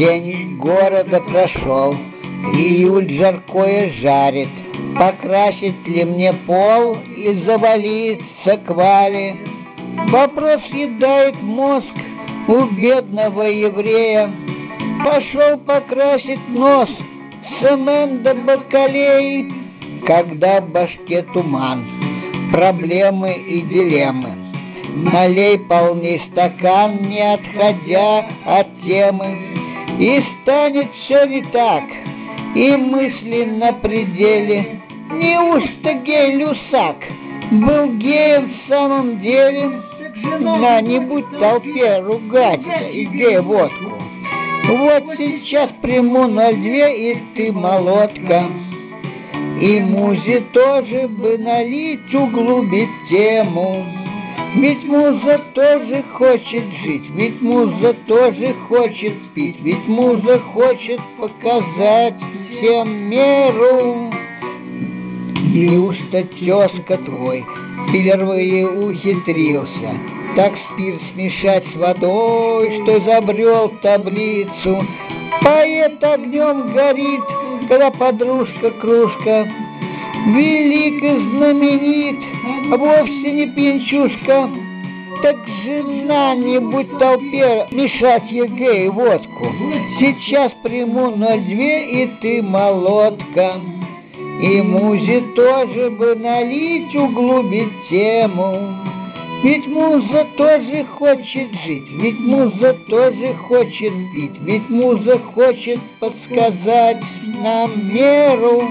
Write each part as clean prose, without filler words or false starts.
День города прошел, июль жаркое жарит. Покрасить ли мне пол и завалиться к Вале? Вопрос съедает мозг у бедного еврея. Пошел покрасить нос цемент до бакалеи, когда в башке туман, проблемы и дилеммы. Налей полный стакан, не отходя от темы, и станет все не так, и мысли на пределе. Неужто гей-люсак был геем в самом деле? На-нибудь толпе ругаться и гей-водку. Вот сейчас приму 02, и ты молотка. И музе тоже бы налить, углубить тему. Ведь муза тоже хочет жить, ведь муза тоже хочет пить, ведь муза хочет показать всем миру. Неужто тезка твой впервые ухитрился так спирт смешать с водой, что изобрел таблицу? Поэт огнем горит, когда подружка-кружка, велик и знаменит, а вовсе не пьянчушка. Так жена не будь толпе мешать ЕГЭ и водку. Сейчас приму 02, и ты молотка. И музе тоже бы налить, углубить тему. Ведь муза тоже хочет жить, ведь муза тоже хочет пить, ведь муза хочет подсказать нам меру.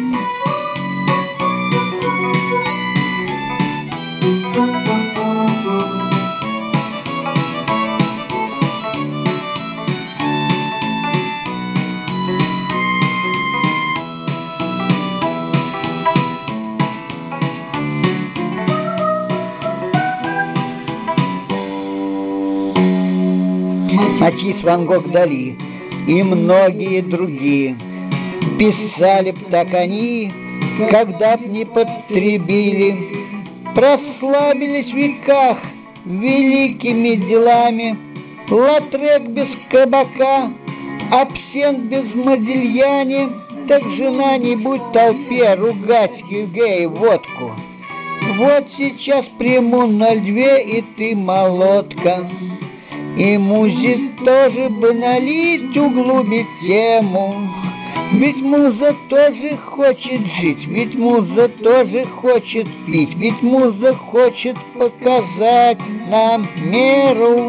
Матисс, Ван Гог, Дали и многие другие писали б так они, когда б не потребили, прославились в веках великими делами. Латрек без кабака, абсент без Модильяне, так жена не будь толпе ругать ЕГЭ и водку. Вот сейчас приму 02, и ты молотка. И музе тоже бы налить, углубить тему. Ведь муза тоже хочет жить, ведь муза тоже хочет пить, ведь муза хочет показать нам меру.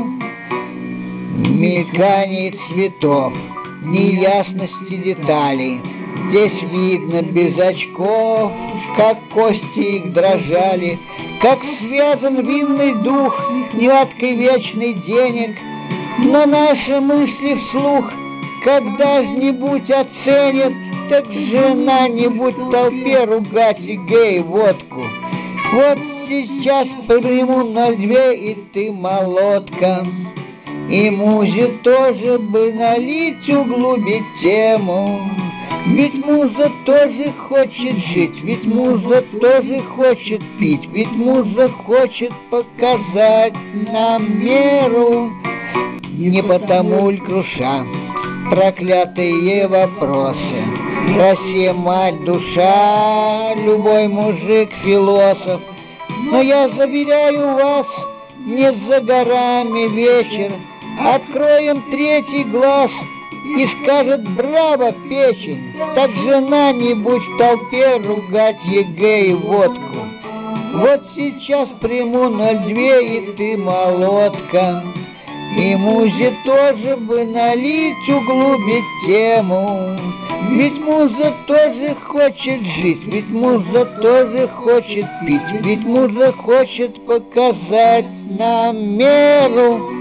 Мелькание цветов, неясности деталей. Здесь видно без очков, как кости их дрожали, как связан винный дух нехваткой вечной денег. Но наши мысли вслух когда-нибудь оценят, так жена не будь в толпе ругать ЕГЭ и водку. Вот сейчас приму 02, и ты молотка. И музе тоже бы налить, углубить тему. Ведь муза тоже хочет жить, ведь муза тоже хочет пить, ведь муза хочет показать нам меру. Не потому ль круша проклятые вопросы? Россия, мать, душа, любой мужик философ. Но я заверяю вас, не за горами вечер. Откроем третий глаз, и скажет: браво, печень. Так жена не будь в толпе ругать ЕГЭ и водку. Вот сейчас приму 02, и ты молотка. И музе тоже бы налить, углубить тему. Ведь муза тоже хочет жить, ведь муза тоже хочет пить, ведь муза хочет показать нам меру.